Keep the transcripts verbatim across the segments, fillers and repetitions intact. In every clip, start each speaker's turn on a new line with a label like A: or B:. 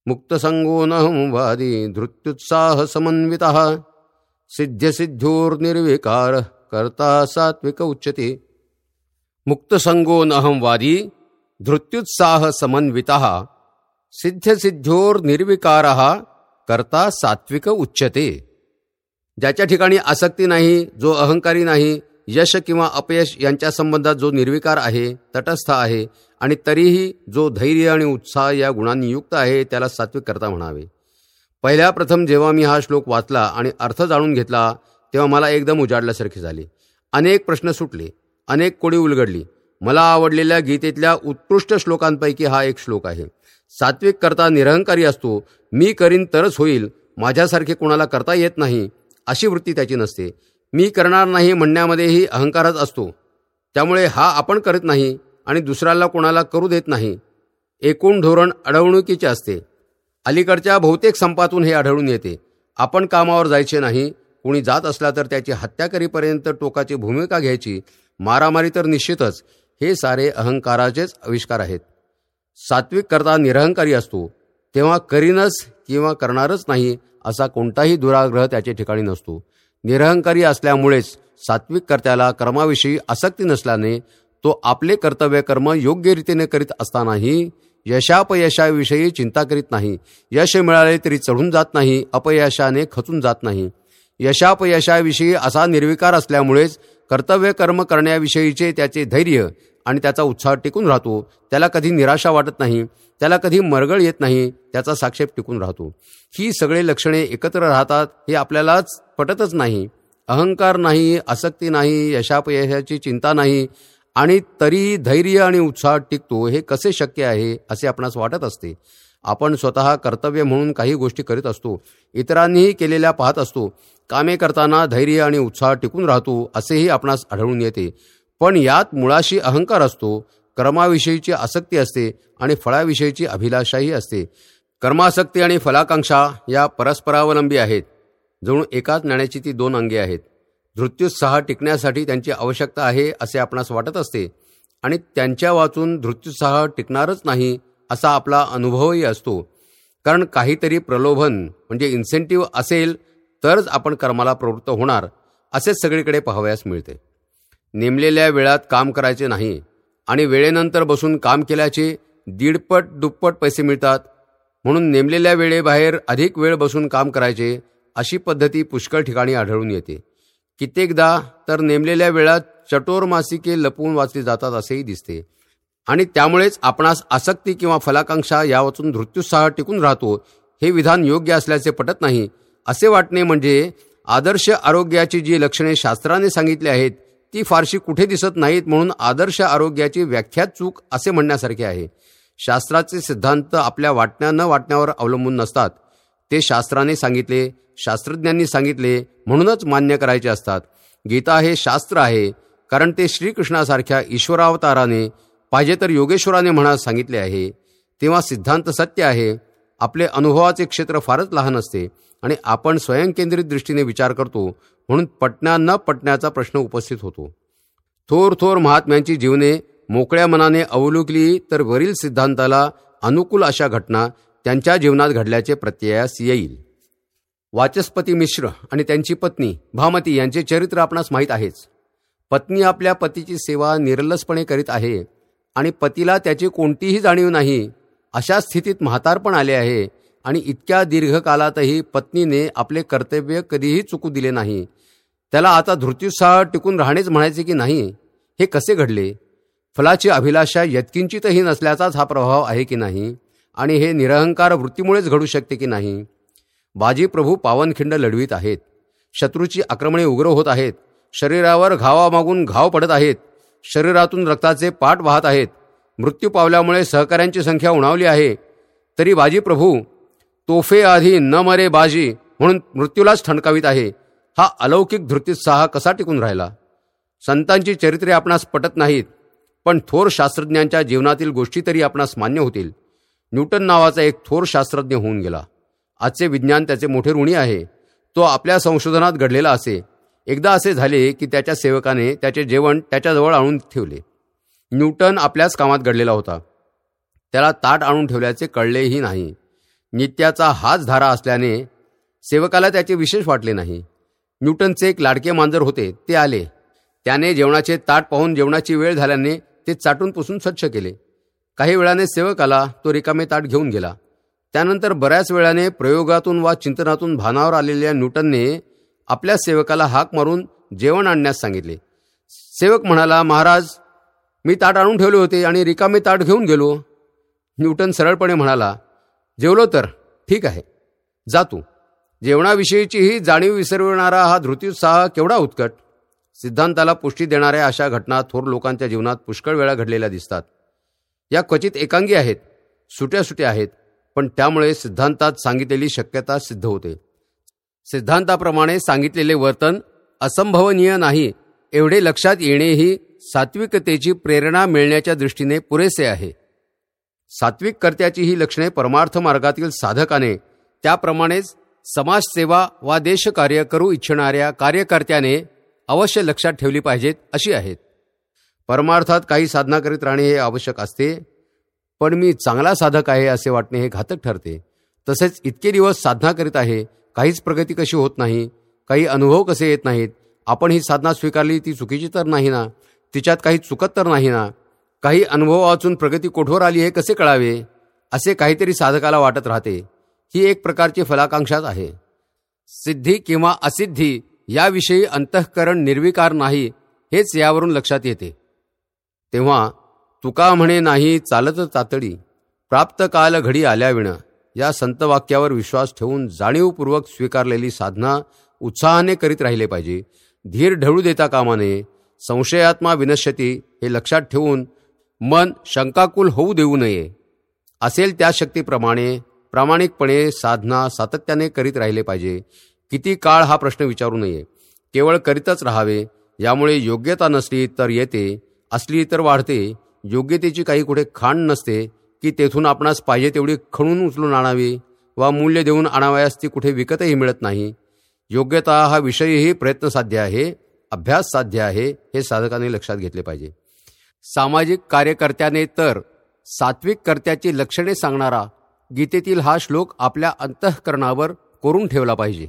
A: मुक्तसंगो नहं वादी धृत्युत्साह समन्वितः सिद्ध्यसिद्ध्योर्निर्विकार कर्ता सात्विक उच्यते. मुक्तसंगो नहं वादी धृत्युत्साह समन्वितः सिद्ध्यसिद्ध्योर्निर्विकारः कर्ता सात्विक उच्यते. ज्याच्या ठिकाणी आसक्ती नाही, जो अहंकारी नाही, यश किंवा अपयश यांच्या संबंधात जो निर्विकार आहे, तटस्थ आहे आणि तरीही जो धैर्य आणि उत्साह या गुणांनी युक्त आहे, त्याला सात्विक कर्ता म्हणावे. पहिल्या प्रथम जेव्हा मी हा श्लोक वाचला आणि अर्थ जाणून घेतला तेव्हा मला एकदम उजाडल्यासारखे झाले. अनेक प्रश्न सुटले, अनेक कोडी उलगडली. मला आवडलेल्या गीतेतल्या उत्कृष्ट श्लोकांपैकी हा एक श्लोक आहे. सात्विक कर्ता निरहंकारी असतो. मी करीन तरच होईल, माझ्यासारखे कोणाला करता येत नाही अशी वृत्ती त्याची नसते. मी करणार नाही म्हणण्यामध्येही अहंकारच असतो. त्यामुळे हा आपण करत नाही आणि दुसऱ्याला कोणाला करू देत नाही. एकूण धोरण अडवणुकीचे असते. अलीकडच्या बहुतेक संपातून हे आढळून येते. आपण कामावर जायचे नाही, कोणी जात असला तर त्याची हत्या करीपर्यंत टोकाची भूमिका घ्यायची, मारामारी तर निश्चितच. हे सारे अहंकाराचेच आविष्कार आहेत. सात्विक कर्ता निरहंकारी असतो. तेव्हा करीनच किंवा करणारच नाही असा कोणताही दुराग्रह त्याच्या ठिकाणी नसतो. निरहंकारी असल्यामुळेच सात्विक कर्त्याला कर्माविषयी आसक्ती नसल्याने तो आपले कर्तव्य कर्म योग्य रीतीने करीत असतानाही यशापयशाविषयी चिंता करीत नाही. यश मिळाले तरी चढून जात नाही, अपयशाने खचून जात नाही. यशापयशाविषयी असा निर्विकार असल्यामुळेच कर्तव्य कर्म करण्याविषयीचे त्याचे धैर्य आणि त्याचा उत्साह टिकून राहतो. त्याला कधी निराशा वाटत नाही, त्याला कधी मरगळ येत नाही, त्याचा साक्षेप टिकून राहतो. ही सगळे लक्षणे एकत्र राहतात हे आपल्यालाच पटतच नाही. अहंकार नाही, आसक्ती नाही, यशापयशाची चिंता नाही आणि तरी धैर्य आणि उत्साह टिकतो, हे कसे शक्य आहे असे आपणास वाटत असते. आपण स्वतः कर्तव्य म्हणून काही गोष्टी करीत असतो, इतरांनीही केलेल्या पाहत असतो. कामे करताना धैर्य आणि उत्साह टिकून राहतो असेही आपणास आढळून येते. पण यात मुळाशी अहंकार असतो, कर्माविषयीची आसक्ती असते आणि फळाविषयीची अभिलाषाही असते. कर्मासक्ती आणि फलाकांक्षा या परस्परावलंबी आहेत. जणू एकाच नाण्याची ती दोन अंगे आहेत. धृत्युत्साह टिकण्यासाठी त्यांची आवश्यकता आहे असे आपणास वाटत असते आणि त्यांच्या वाचून धृत्युत्साह टिकणारच नाही असा आपला अनुभवही असतो. कारण काहीतरी प्रलोभन म्हणजे इन्सेंटिव्ह असेल तरच आपण कर्माला प्रवृत्त होणार असेच सगळीकडे पाहावयास मिळते. नेमलेल्या वेळात काम करायचे नाही आणि वेळेनंतर बसून काम केल्याचे दीडपट दुप्पट पैसे मिळतात म्हणून नेमलेल्या वेळेबाहेर अधिक वेळ बसून काम करायचे अशी पद्धती पुष्कळ ठिकाणी आढळून येते. कित्येकदा तर नेमलेल्या वेळात चटोर मासिके लपवून वाचली जातात असेही दिसते आणि त्यामुळेच आपणास आसक्ती किंवा फलाकांक्षा या वाचून धृत्युत्साह टिकून राहतो. हे विधान योग्य असल्याचे पटत नाही. असे वाटणे म्हणजे आदर्श आरोग्याची जी लक्षणे शास्त्राने सांगितली आहेत ती फारशी कुठे दिसत नाहीत म्हणून आदर्श आरोग्याची व्याख्यात चूक असे म्हणण्यासारखे आहे. शास्त्राचे सिद्धांत आपल्या वाटण्या न वाटण्यावर अवलंबून नसतात. ते शास्त्राने सांगितले, शास्त्रज्ञांनी सांगितले म्हणूनच मान्य करायचे असतात. गीता हे शास्त्र आहे कारण ते श्रीकृष्णासारख्या ईश्वरावताराने, पाहिजे तर योगेश्वराने म्हणा सांगितले आहे. तेव्हा सिद्धांत सत्य आहे. आपले अनुभवाचे क्षेत्र फारच लहान असते आणि आपण स्वयंकेंद्रित दृष्टीने विचार करतो म्हणून पटण्या न पटण्याचा प्रश्न उपस्थित होतो. थोर थोर महात्म्यांची जीवने मोकळ्या मनाने अवलोकली तर वरील सिद्धांताला अनुकूल अशा घटना त्यांच्या जीवनात घडल्याचे प्रत्ययास येईल. वाचस्पती मिश्र आणि त्यांची पत्नी भामती यांचे चरित्र आपणास माहीत आहेच. पत्नी आपल्या पतीची सेवा निर्लसपणे करीत आहे आणि पतीला त्याची कोणतीही जाणीव नाही. अशा स्थितीत म्हातारपण आले आहे आणि इतक्या दीर्घकालातही पत्नीने आपले कर्तव्य कधीही चुकू दिले नाही. त्याला आता धृत्युत्साह टिकून राहणेच म्हणायचे की नाही? हे कसे घडले? फलाची अभिलाषा यत्किंचितही नसल्याचाच हा प्रभाव आहे की नाही? आणि हे निरहंकार वृत्तीमुळेच घडू शकते की नाही? बाजी प्रभू पावनखिंड लढवीत आहेत. शत्रूची आक्रमणे उग्र होत आहेत. शरीरावर घावामागून घाव पडत आहेत. शरीरातून रक्ताचे पाट वाहत आहेत. मृत्यू पावल्यामुळे सहकाऱ्यांची संख्या उणावली आहे. तरी बाजी प्रभू तोफे आधी न मरे बाजी म्हणून मृत्यूलाच ठणकावीत आहे. हा अलौकिक धृत्युत्साह कसा टिकून राहिला? संतांची चरित्रे आपणास पटत नाहीत, पण थोर शास्त्रज्ञांच्या जीवनातील गोष्टी तरी आपणास मान्य होतील. न्यूटन नावाचा एक थोर शास्त्रज्ञ होऊन गेला. आजचे विज्ञान त्याचे मोठे ऋणी आहे. तो आपल्या संशोधनात घडलेला असे. एकदा असे झाले की त्याच्या सेवकाने त्याचे जेवण त्याच्याजवळ आणून ठेवले. न्यूटन आपल्याच कामात घडलेला होता. त्याला ताट आणून ठेवल्याचे कळलेही नाही. नित्याचा हाच धारा असल्याने सेवकाला त्याचे विशेष वाटले नाही. न्यूटनचे एक लाडके मांजर होते, ते आले. त्याने जेवणाचे ताट पाहून जेवणाची वेळ झाल्याने ते चाटून पुसून स्वच्छ केले. काही वेळाने सेवकाला तो रिकामे ताट घेऊन गेला. त्यानंतर बऱ्याच वेळाने प्रयोगातून वा चिंतनातून भानावर आलेल्या न्यूटनने आपल्या सेवकाला हाक मारून जेवण आणण्यास सांगितले. सेवक म्हणाला, महाराज, मी ताट आणून ठेवले होते आणि रिकामे ताट घेऊन गेलो. न्यूटन सरळपणे म्हणाला, जेवलो तर ठीक आहे, जा तू. जेवणाविषयीची ही जाणीव विसरविणारा हा धृत्युत्साह केवढा उत्कट. सिद्धांताला पुष्टी देणाऱ्या अशा घटना थोर लोकांच्या जीवनात पुष्कळ वेळा घडलेल्या दिसतात. या क्वचित एकांगी आहेत, सुट्या सुट्या आहेत, पण त्यामुळे सिद्धांतात सांगितलेली शक्यता सिद्ध होते. सिद्धांताप्रमाणे सांगितलेले वर्तन असंभवनीय नाही एवढे लक्षात येणेही सात्विकतेची प्रेरणा मिळण्याच्या दृष्टीने पुरेसे आहे. सात्विक कर्त्याची ही लक्षणे परमार्थ मार्गातील साधकाने, त्याप्रमाणेच समाजसेवा वा देशकार्य करू इच्छिणाऱ्या कार्यकर्त्याने अवश्य लक्षात ठेवली पाहिजेत अशी आहेत. परमार्थात काही साधना करीत राहणे हे आवश्यक असते, पण मी चांगला साधक आहे असे वाटणे हे घातक ठरते. तसेच इतके दिवस साधना करीत आहे, काहीच प्रगती कशी होत नाही, काही अनुभव कसे येत नाहीत, आपण ही साधना स्वीकारली ती चुकीची तर नाही ना, तिच्यात काही चुकत तर नाही ना, काही अनुभव वाचून प्रगती कोठवर आली हे कसे कळावे, असे काहीतरी साधकाला वाटत राहते. ही एक प्रकारची फलाकांक्षाच आहे. सिद्धी किंवा असिद्धी याविषयी अंतःकरण निर्विकार नाही हेच यावरून लक्षात येते. तेव्हा तुका म्हणे नाही चालत तातडी, प्राप्त काल घडी आल्याविण या संतवाक्यावर विश्वास ठेवून जाणीवपूर्वक स्वीकारलेली साधना उत्साहाने करीत राहिले पाहिजे. धीर ढळू देता कामा नये. संशयात्मा विनश्यती हे लक्षात ठेवून मन शंकाकुल होऊ देऊ नये. असेल त्या शक्तीप्रमाणे प्रामाणिकपणे साधना सातत्याने करीत राहिले पाहिजे. किती काळ हा प्रश्न विचारू नये, केवळ करीतच राहावे. यामुळे योग्यता नसली तर येते, असली तर वाढते. योग्यतेची काही कुठे खाण नसते की तेथून आपणास पाहिजे तेवढी खणून उचलून आणावी वा मूल्य देऊन आणावयास ती कुठे विकतही मिळत नाही. योग्यता हा विषयही प्रयत्नसाध्य आहे, अभ्यास साध्य आहे, हे साधकाने लक्षात घेतले पाहिजे. सामाजिक कार्यकर्त्याने तर सात्विक कर्त्याची लक्षणे सांगणारा गीतेतील हा श्लोक आपल्या अंतःकरणावर कोरून ठेवला पाहिजे.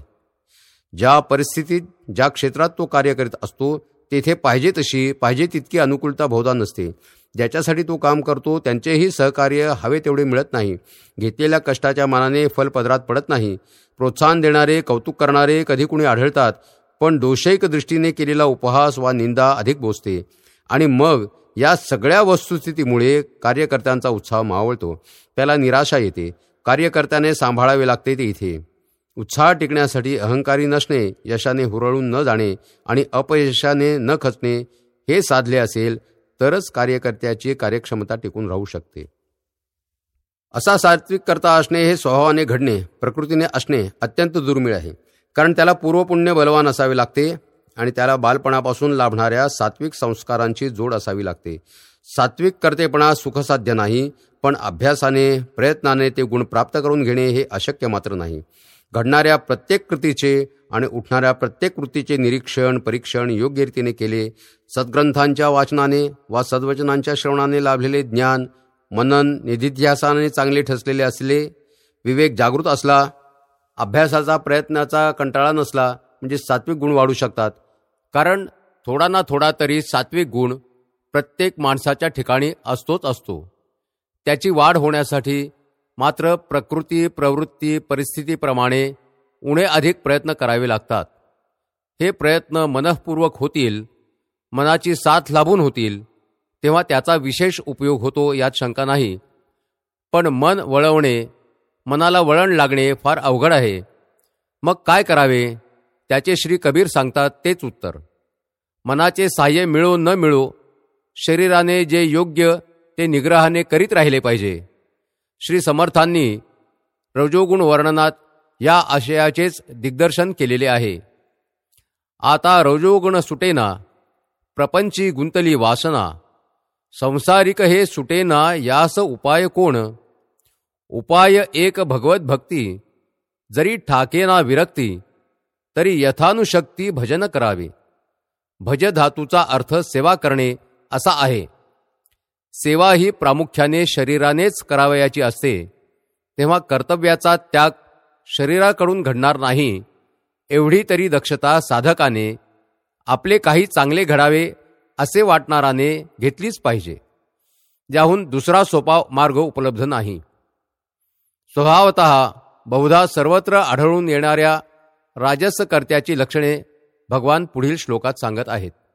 A: ज्या परिस्थितीत ज्या क्षेत्रात तो कार्य करीत असतो तेथे पाहिजे तशी पाहिजे तितकी अनुकूलता बहुधा नसते. ज्याच्यासाठी तो काम करतो त्यांचेही सहकार्य हवे तेवढे मिळत नाही. घेतलेल्या कष्टाच्या मानाने फल पदरात पडत नाही. प्रोत्साहन देणारे, कौतुक करणारे कधी कुणी आढळतात, पण दोषैक दृष्टीने केलेला उपहास वा निंदा अधिक बोचते. आणि मग या सगळ्या वस्तुस्थितीमुळे कार्यकर्त्यांचा उत्साह मावळतो, त्याला निराशा येते. कार्यकर्त्याने सांभाळावे लागते ते इथे. उत्साह टिकण्यासाठी अहंकारी नसणे, यशाने हुरळून न जाणे आणि अपयशाने न खचणे हे साधले असेल तरच कार्यकर्त्याची कार्यक्षमता टिकून राहू शकते. असा सात्विक कर्ता असणे हे स्वभावाने घडणे, प्रकृतीने असणे अत्यंत दुर्मिळ आहे. कारण त्याला पूर्वपुण्य बलवान असावे लागते आणि त्याला बालपणापासून लाभणाऱ्या सात्विक संस्कारांची जोड असावी लागते. सात्विक कर्तेपणा सुखसाध्य नाही, पण अभ्यासाने प्रयत्नाने ते गुण प्राप्त करून घेणे हे अशक्य मात्र नाही. घडणाऱ्या प्रत्येक कृतीचे आणि उठणाऱ्या प्रत्येक कृतीचे निरीक्षण परीक्षण योग्य रीतीने केले, सद्ग्रंथांच्या वाचनाने वा सद्वचनांच्या श्रवणाने लाभलेले ज्ञान, मनन निधिध्यासाने चांगले ठसलेले असले, विवेक जागृत असला, अभ्यासाचा प्रयत्नाचा कंटाळा नसला, म्हणजे सात्विक गुण वाढू शकतात. कारण थोडा ना थोडा तरी सात्विक गुण प्रत्येक माणसाच्या ठिकाणी असतोच असतो. त्याची वाढ होण्यासाठी मात्र प्रकृती प्रवृत्ती परिस्थितीप्रमाणे उणे अधिक प्रयत्न करावे लागतात. हे प्रयत्न मनःपूर्वक होतील, मनाची साथ लाभून होतील, तेव्हा त्याचा विशेष उपयोग होतो यात शंका नाही. पण मन वळवणे, मनाला वळण लागणे फार अवघड आहे. मग काय करावे त्याचे श्री कबीर सांगतात तेच उत्तर. मनाचे साह्य मिळो न मिळो, शरीराने जे योग्य ते निग्रहाने करीत राहिले पाहिजे. श्री समर्थांनी रजोगुण वर्णनात या आशयाचेच दिग्दर्शन केलेले आहे. आता रजोगुण सुटेना, प्रपंची गुंतली वासना, संसारिक हे सुटेना, यास उपाय कोण? उपाय एक भगवत भक्ती, जरी ठाकेना विरक्ती, तरी यथानुशक्ती भजन करावे. भज धातूचा अर्थ सेवा करणे असा आहे. सेवा ही प्रामुख्याने शरीरानेच करावयाची असते, तेव्हा कर्तव्याचा त्याग शरीराकडून घडणार नाही, एवढी तरी दक्षता साधकाने आपले काही चांगले घडावे असे वाटणाराने घेतलीच पाहिजे, ज्याहून दुसरा सोपा मार्ग उपलब्ध नाही. स्वभावतः बहुधा सर्वत्र आढळून येणाऱ्या राजसकर्त्याची लक्षणे भगवान पुढील श्लोकात सांगत आहेत.